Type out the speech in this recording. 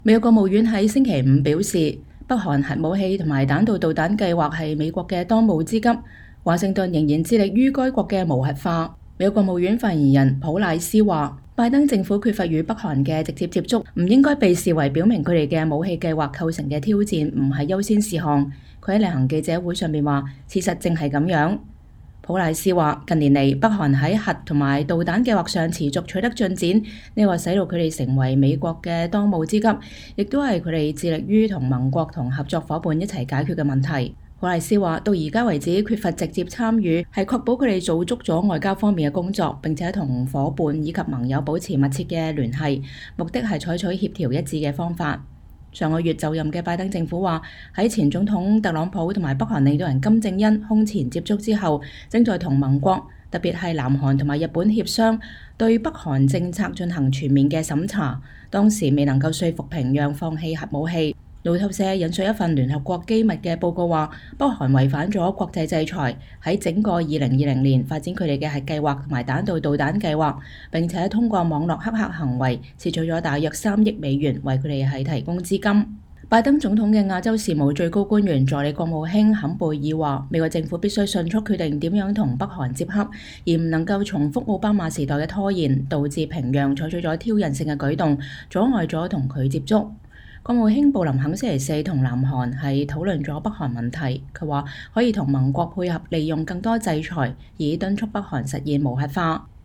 美國國務院喺星期五表示，北韓核武器同埋彈道導彈計劃係美國嘅當務之急，華盛頓仍然致力於該國嘅無核化。美國國務院發言人普賴斯話，拜登政府缺乏與北韓嘅直接接觸，唔應該被視為表明佢哋嘅武器計劃構成嘅挑戰唔係優先事項。佢喺例行記者會上面話，事實正係咁樣。普賴斯話，近年嚟北韓喺核同埋導彈計劃上持續取得進展，呢個使到佢哋成為美國嘅當務之急，亦都係佢哋致力於同盟國同合作夥伴一齊解決嘅問題。普賴斯話，到而家為止缺乏直接參與，係確保佢哋做足咗外交方面嘅工作，並且同夥伴以及盟友保持密切嘅聯繫，目的係採取協調一致嘅方法。上個月就任嘅拜登政府話，喺前總統特朗普同埋北韓領導人金正恩空前接觸之後，正在同盟國，特別係南韓同埋日本協商，對北韓政策進行全面嘅審查。當時未能夠說服平壤放棄核武器。路透社引述一份聯合國機密嘅報告話，北韓違反咗國際制裁，喺整個2020年發展佢哋嘅核計劃同埋彈道導彈計劃，並且通過網絡黑客行為竊取咗大約3億美元，為佢哋係提供資金。拜登總統嘅亞洲事務最高官員助理國務卿坎貝爾話，美國政府必須迅速決定點樣同北韓接洽，而唔能夠重複奧巴馬時代嘅拖延，導致平壤採取咗挑釁性嘅舉動，阻礙咗同佢接觸。國務卿布林肯星期四同南韓係討論咗北韓問題，佢話可以同盟國配合，利用更多制裁，以敦促北韓實現無核化。